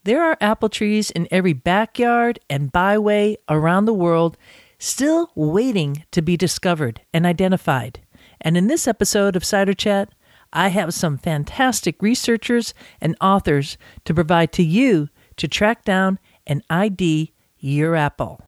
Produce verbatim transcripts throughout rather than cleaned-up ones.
There are apple trees in every backyard and byway around the world, still waiting to be discovered and identified. And in this episode of Cider Chat, I have some fantastic researchers and authors to provide to you to track down and I D your apple.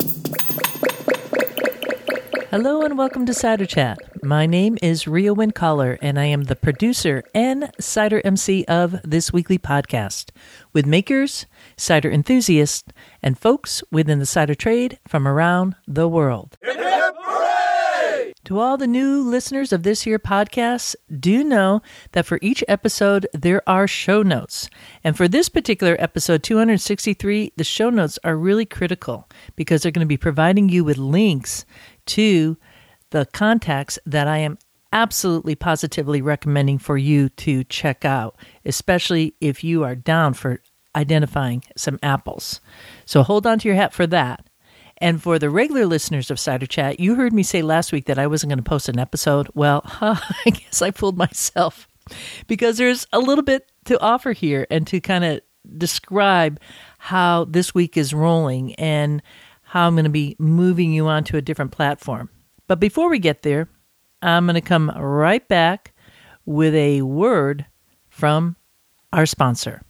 Hello and welcome to Cider Chat. My name is Ria Wynn-Collar, and I am the producer and cider M C of this weekly podcast, with makers, cider enthusiasts, and folks within the cider trade from around the world. Hip, hip, hooray! To all the new listeners of this here podcast, do know that for each episode, there are show notes. And for this particular episode, two hundred sixty-three, the show notes are really critical because they're going to be providing you with links to the contacts that I am absolutely positively recommending for you to check out, especially if you are down for identifying some apples. So hold on to your hat for that. And for the regular listeners of Cider Chat, you heard me say last week that I wasn't going to post an episode. Well, huh, I guess I fooled myself because there's a little bit to offer here and to kind of describe how this week is rolling and how I'm going to be moving you onto a different platform. But before we get there, I'm going to come right back with a word from our sponsor.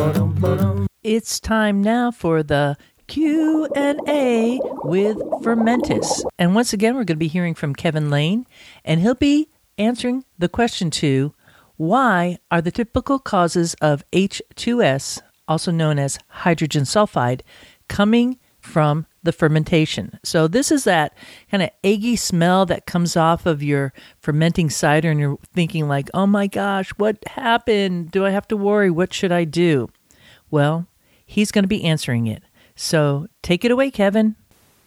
It's time now for the Q and A with Fermentis. And once again, we're going to be hearing from Kevin Lane, and he'll be answering the question to, why are the typical causes of H two S, also known as hydrogen sulfide, coming from the fermentation? So this is that kind of eggy smell that comes off of your fermenting cider, and you're thinking like, oh my gosh, what happened? Do I have to worry? What should I do? Well, he's going to be answering it. So take it away, Kevin.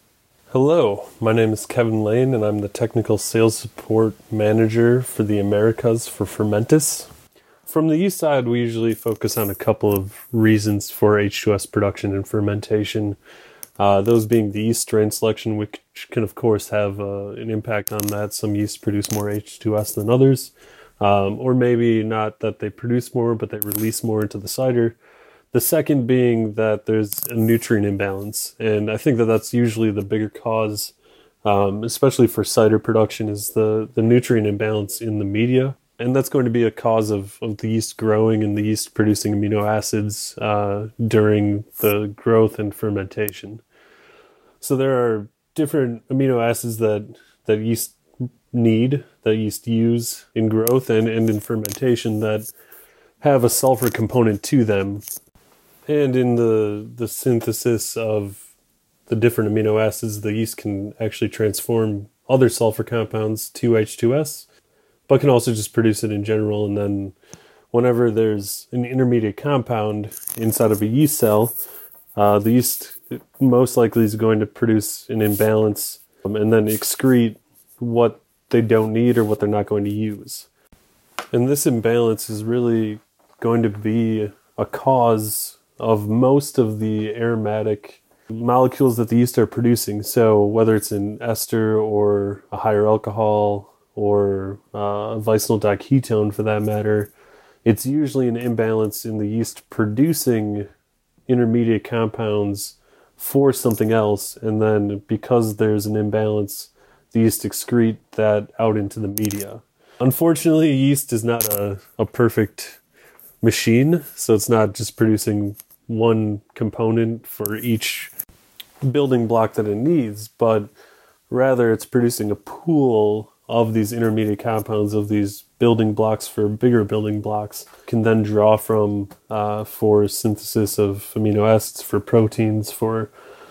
Hello, my name is Kevin Lane, and I'm the Technical Sales Support Manager for the Americas for Fermentis. From the yeast side, we usually focus on a couple of reasons for H two S production and fermentation. Uh, those being the yeast strain selection, which can, of course, have uh, an impact on that. Some yeasts produce more H two S than others, um, or maybe not that they produce more, but they release more into the cider. The second being that there's a nutrient imbalance, and I think that that's usually the bigger cause, um, especially for cider production, is the, the nutrient imbalance in the media. And that's going to be a cause of, of the yeast growing and the yeast producing amino acids uh, during the growth and fermentation. So there are different amino acids that, that yeast need, that yeast use in growth and, and in fermentation that have a sulfur component to them. And in the, the synthesis of the different amino acids, the yeast can actually transform other sulfur compounds to H two S, but can also just produce it in general. And then whenever there's an intermediate compound inside of a yeast cell, uh, the yeast most likely is going to produce an imbalance um, and then excrete what they don't need or what they're not going to use. And this imbalance is really going to be a cause of most of the aromatic molecules that the yeast are producing. So whether it's an ester or a higher alcohol or uh, a vicinal diketone for that matter, it's usually an imbalance in the yeast producing intermediate compounds for something else, and then because there's an imbalance, the yeast excrete that out into the media. Unfortunately, yeast is not a, a perfect machine, so it's not just producing one component for each building block that it needs, but rather it's producing a pool of these intermediate compounds, of these building blocks for bigger building blocks, can then draw from uh, for synthesis of amino acids, for proteins, for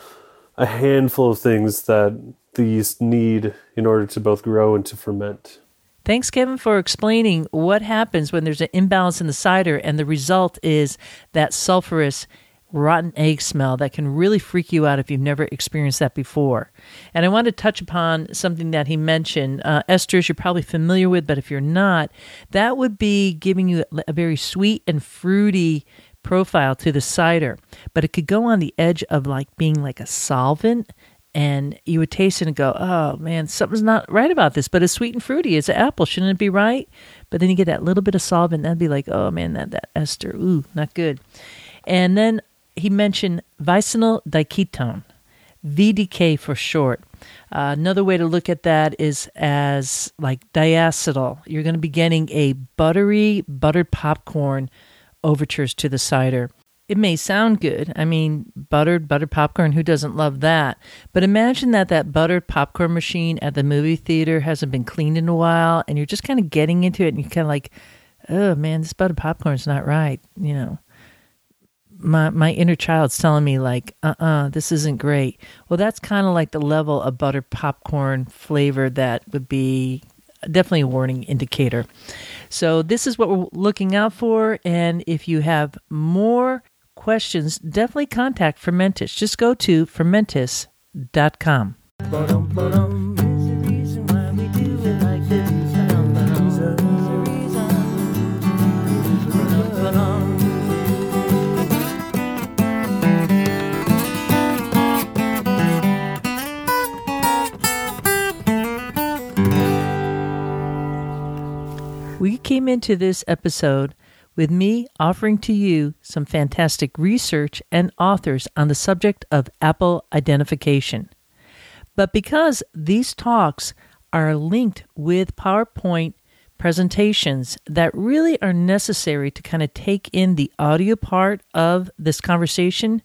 a handful of things that the yeast need in order to both grow and to ferment. Thanks, Kevin, for explaining what happens when there's an imbalance in the cider, and the result is that sulfurous rotten egg smell that can really freak you out if you've never experienced that before. And I want to touch upon something that he mentioned. Uh, esters you're probably familiar with, but if you're not, that would be giving you a very sweet and fruity profile to the cider. But it could go on the edge of like being like a solvent, and you would taste it and go, oh man, something's not right about this, but it's sweet and fruity. It's an apple. Shouldn't it be right? But then you get that little bit of solvent, and that'd be like, oh man, that, that ester, ooh, not good. And then he mentioned vicinal diketone, V D K for short. Uh, another way to look at that is as like diacetyl. You're going to be getting a buttery, buttered popcorn overtures to the cider. It may sound good. I mean, buttered, buttered popcorn, who doesn't love that? But imagine that that buttered popcorn machine at the movie theater hasn't been cleaned in a while, and you're just kind of getting into it, and you're kind of like, oh, man, this buttered popcorn's not right, you know. My my inner child's telling me, like, uh-uh, this isn't great. Well, that's kind of like the level of buttered popcorn flavor that would be definitely a warning indicator. So this is what we're looking out for, and if you have more questions, definitely contact Fermentis. Just go to fermentis dot com. We came into this episode with me offering to you some fantastic research and authors on the subject of apple identification. But because these talks are linked with PowerPoint presentations that really are necessary to kind of take in the audio part of this conversation,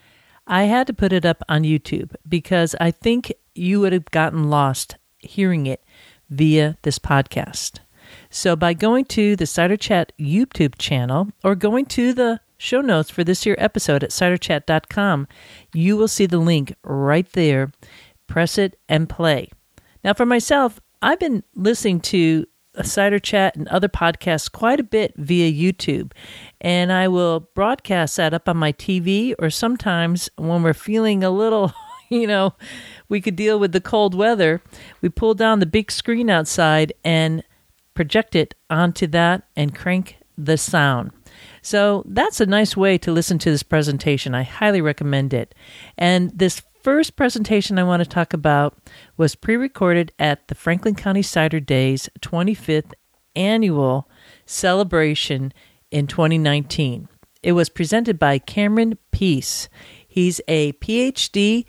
I had to put it up on YouTube because I think you would have gotten lost hearing it via this podcast. So by going to the Cider Chat YouTube channel or going to the show notes for this here episode at cider chat dot com, you will see the link right there. Press it and play. Now for myself, I've been listening to Cider Chat and other podcasts quite a bit via YouTube, and I will broadcast that up on my T V, or sometimes when we're feeling a little, you know, we could deal with the cold weather, we pull down the big screen outside and project it onto that and crank the sound. So that's a nice way to listen to this presentation. I highly recommend it. And this first presentation I want to talk about was pre-recorded at the Franklin County Cider Days twenty-fifth annual celebration in twenty nineteen. It was presented by Cameron Peace. He's a P H D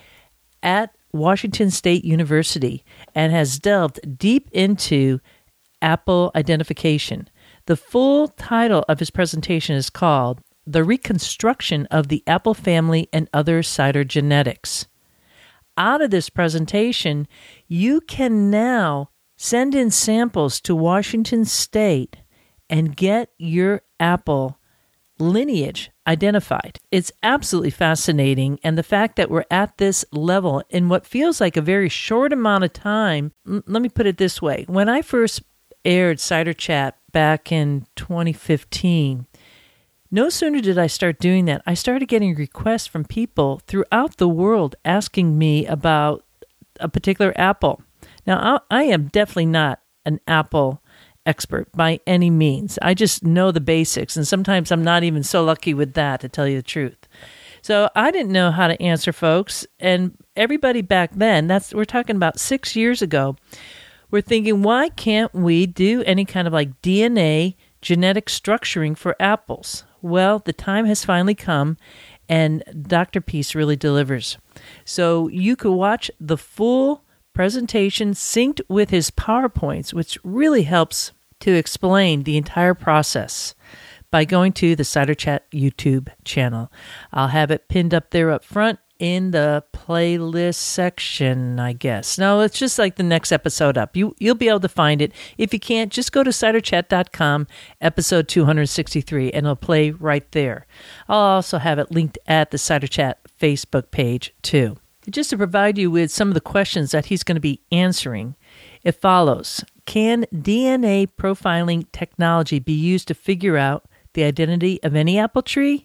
at Washington State University and has delved deep into apple identification. The full title of his presentation is called The Reconstruction of the Apple Family and Other Cider Genetics. Out of this presentation, you can now send in samples to Washington State and get your apple lineage identified. It's absolutely fascinating, and the fact that we're at this level in what feels like a very short amount of time. L- let me put it this way. When I first aired Cider Chat back in twenty fifteen, no sooner did I start doing that, I started getting requests from people throughout the world asking me about a particular apple. Now, I am definitely not an apple expert by any means. I just know the basics, and sometimes I'm not even so lucky with that, to tell you the truth. So I didn't know how to answer folks, and everybody back then, that's we're talking about six years ago, we're thinking, why can't we do any kind of like D N A genetic structuring for apples? Well, the time has finally come, and Doctor Peace really delivers. So you could watch the full presentation synced with his PowerPoints, which really helps to explain the entire process by going to the Cider Chat YouTube channel. I'll have it pinned up there up front in the playlist section, I guess. No, it's just like the next episode up. You, you'll be able to find it. If you can't, just go to cider chat dot com, episode two sixty-three, and it'll play right there. I'll also have it linked at the Cider Chat Facebook page, too. Just to provide you with some of the questions that he's going to be answering, it follows. Can D N A profiling technology be used to figure out the identity of any apple tree?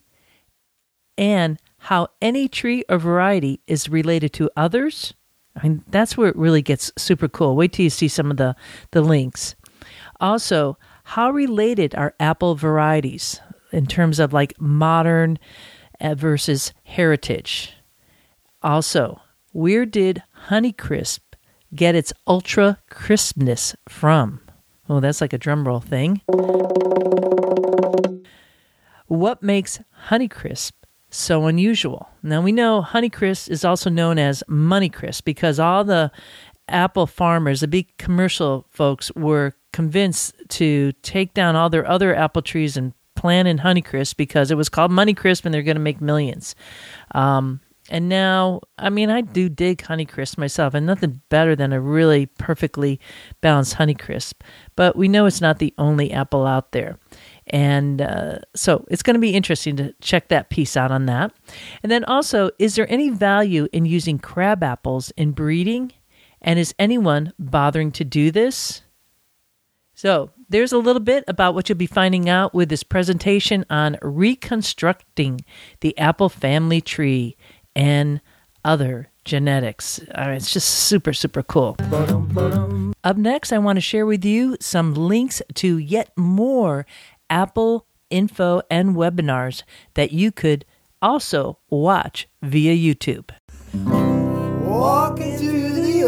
And how any tree or variety is related to others? I mean, that's where it really gets super cool. Wait till you see some of the, the links. Also, how related are apple varieties in terms of like modern versus heritage? Also, where did Honeycrisp get its ultra crispness from? Oh, that's like a drum roll thing. what makes Honeycrisp so unusual? Now, we know Honeycrisp is also known as Moneycrisp because all the apple farmers, the big commercial folks, were convinced to take down all their other apple trees and plant in Honeycrisp because it was called Moneycrisp and they're going to make millions. Um, and now, I mean, I do dig Honeycrisp myself, and nothing better than a really perfectly balanced Honeycrisp. But we know it's not the only apple out there. And uh, so it's going to be interesting to check that piece out on that. And then also, is there any value in using crab apples in breeding? And is anyone bothering to do this? So there's a little bit about what you'll be finding out with this presentation on reconstructing the apple family tree and other genetics. Uh, it's just super, super cool. Up next, I want to share with you some links to yet more Apple info and webinars that you could also watch via YouTube. Walking through the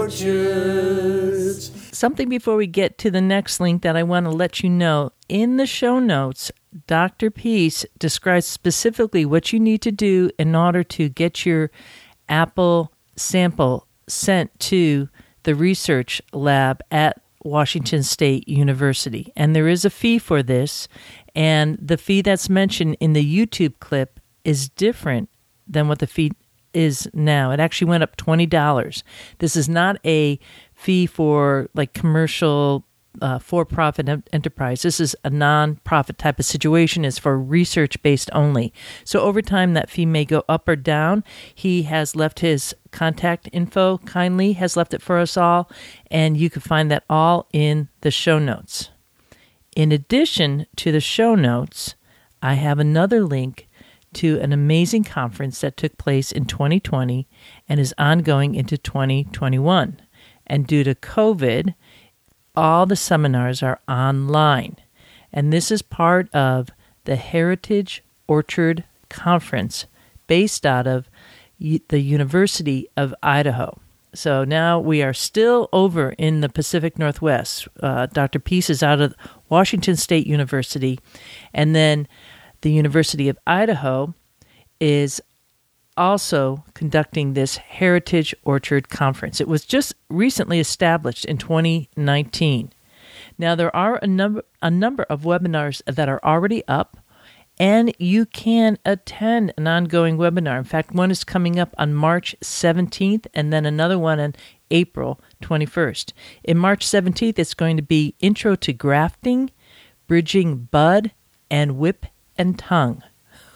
orchards. Something before we get to the next link that I want to let you know. In the show notes, Doctor Peace describes specifically what you need to do in order to get your apple sample sent to the research lab at Washington State University. And there is a fee for this, and the fee that's mentioned in the YouTube clip is different than what the fee is now. It actually went up twenty dollars. This is not a fee for like commercial uh, for-profit em- enterprise. This is a non-profit type of situation. It's for research-based only. So over time, that fee may go up or down. He has left his contact info, kindly has left it for us all, and you can find that all in the show notes. In addition to the show notes, I have another link to an amazing conference that took place in twenty twenty and is ongoing into twenty twenty-one. And due to COVID, all the seminars are online. And this is part of the Heritage Orchard Conference based out of the University of Idaho. So now we are still over in the Pacific Northwest. Uh, Doctor Peace is out of Washington State University. And then the University of Idaho is also conducting this Heritage Orchard Conference. It was just recently established in twenty nineteen. Now, there are a number a number of webinars that are already up, and you can attend an ongoing webinar. In fact, one is coming up on March seventeenth, and then another one on April twenty-first. In March seventeenth, it's going to be Intro to Grafting, Bridging Bud, and Whip and Tongue.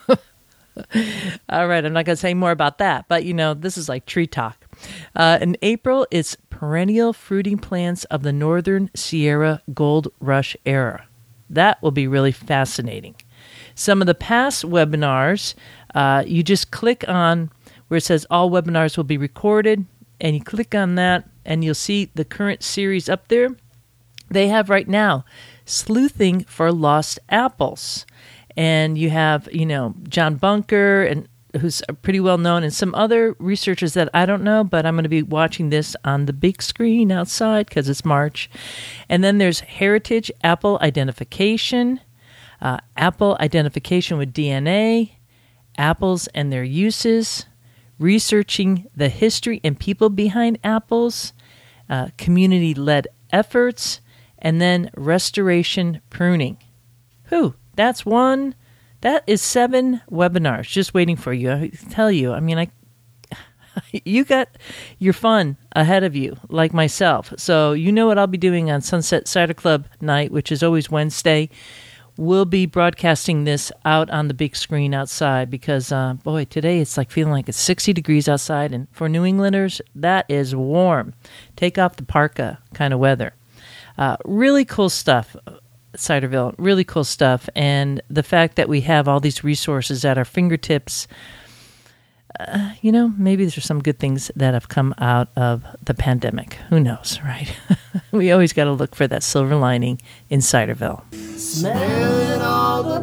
All right, I'm not going to say more about that, but, you know, this is like tree talk. Uh, in April, it's Perennial Fruiting Plants of the Northern Sierra Gold Rush Era. That will be really fascinating. Some of the past webinars, uh, you just click on where it says all webinars will be recorded, and you click on that, and you'll see the current series up there. They have right now Sleuthing for Lost Apples. And you have, you know, John Bunker, and who's pretty well known, and some other researchers that I don't know, but I'm going to be watching this on the big screen outside because it's March. And then there's Heritage Apple Identification, uh, Apple Identification with D N A, Apples and Their Uses, Researching the History and People Behind Apples, uh, Community-Led Efforts, and then Restoration Pruning. Whew. That's one, that is seven webinars just waiting for you. I tell you, I mean, I, you got your fun ahead of you, like myself. So you know what I'll be doing on Sunset Cider Club night, which is always Wednesday. We'll be broadcasting this out on the big screen outside because, uh, boy, today it's like feeling like it's sixty degrees outside. And for New Englanders, that is warm. Take off the parka kind of weather. Uh, really cool stuff. Ciderville, really cool stuff, and the fact that we have all these resources at our fingertips, uh, you know, maybe there's some good things that have come out of the pandemic. Who knows, right? We always got to look for that silver lining in Ciderville. Smelling all the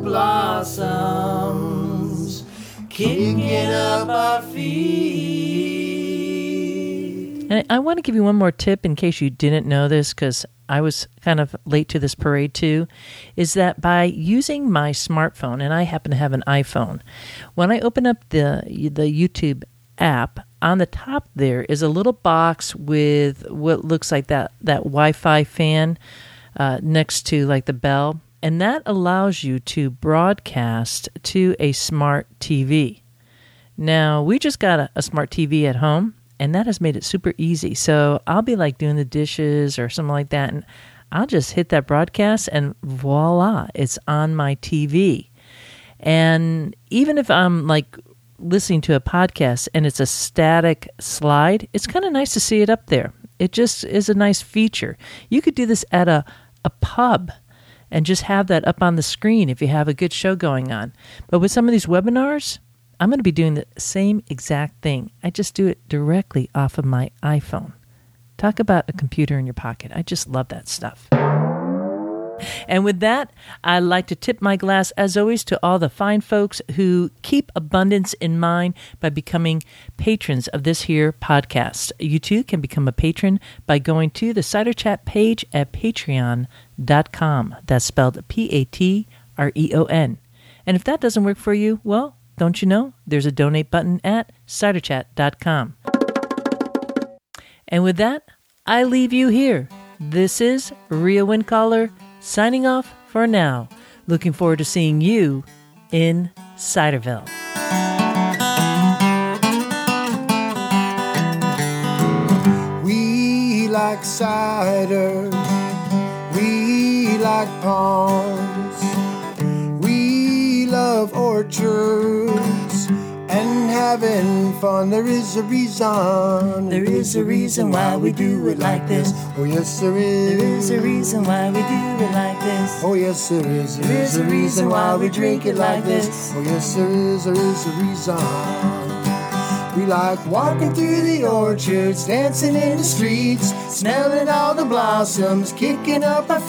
blossoms, kicking up our feet. And I want to give you one more tip in case you didn't know this, because I was kind of late to this parade too, is that by using my smartphone, and I happen to have an iPhone, when I open up the the YouTube app, on the top there is a little box with what looks like that, that Wi-Fi fan uh, next to like the bell, and that allows you to broadcast to a smart T V. Now, we just got a, a smart T V at home, and that has made it super easy. So I'll be like doing the dishes or something like that, and I'll just hit that broadcast, and voila, it's on my T V. And even if I'm like listening to a podcast and it's a static slide, it's kind of nice to see it up there. It just is a nice feature. You could do this at a, a pub and just have that up on the screen if you have a good show going on. But with some of these webinars, I'm going to be doing the same exact thing. I just do it directly off of my iPhone. Talk about a computer in your pocket. I just love that stuff. And with that, I'd like to tip my glass, as always, to all the fine folks who keep abundance in mind by becoming patrons of this here podcast. You too can become a patron by going to the Cider Chat page at patreon dot com. That's spelled P A T R E O N. And if that doesn't work for you, well, don't you know, there's a donate button at cider chat dot com. And with that, I leave you here. This is Rhea Windcaller signing off for now. Looking forward to seeing you in Ciderville. We like cider. We like palms. We love orchards and having fun. There is a reason. There is a reason why we do it like this. Oh yes, there is. There is a reason why we do it like this. Oh yes, there is. There is a reason why we drink it like this. Oh yes, there is. There is a reason. We like walking through the orchards, dancing in the streets, smelling all the blossoms, kicking up our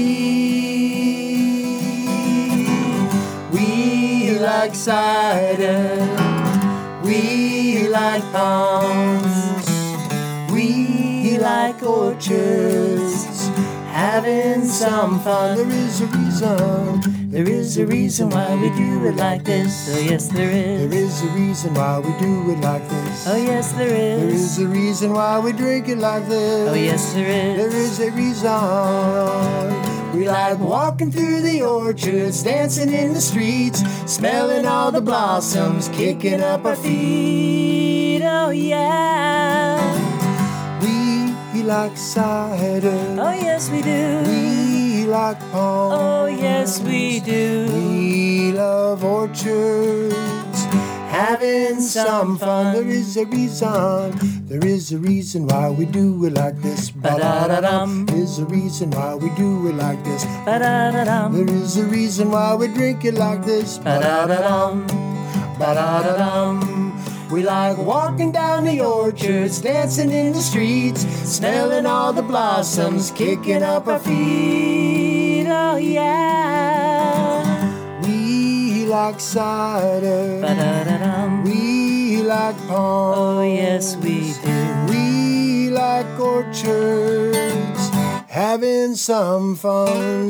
feet. We like cider. We like palms. We like orchards, having some fun. There is a reason. There is a reason why we do it like this. Oh yes, there is. There is a reason why we do it like this. Oh yes, there is. There is a reason why we drink it like this. Oh yes, there is. There is a reason. We like walking through the orchards, dancing in the streets, smelling all the blossoms, kicking up our feet. Oh yeah. We like cider. Oh yes, we do. We like palms. Oh yes, we do. We love orchards, having some fun. There is a reason. There is a reason why we do it like this. Ba-da-da-dum. There is a reason why we do it like this. Ba-da-da-dum. There is a reason why we drink it like this. Ba-da-da-dum. Ba-da-da-dum. We like walking down the orchards, dancing in the streets, smelling all the blossoms, kicking up our feet. Oh yeah. We like cider. Ba-da-da-dum. We like palms. Oh yes, we do. We like orchards, having some fun.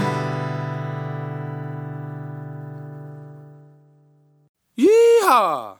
Yeehaw!